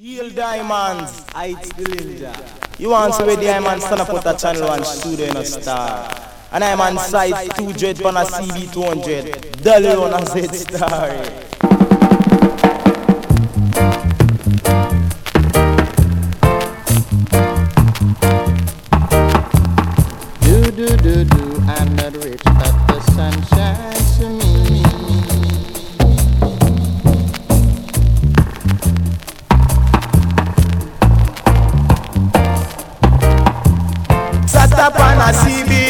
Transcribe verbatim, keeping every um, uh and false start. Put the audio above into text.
Yield Diamonds, Heights the Ninja. You want to see the Diamonds stand up with a channel one studio in a star. And I'm on site two hundred on a C B two hundred. Dolly on a Z star. Do do do do, I'm not rich, but the sun shines to me. Sat up on a C B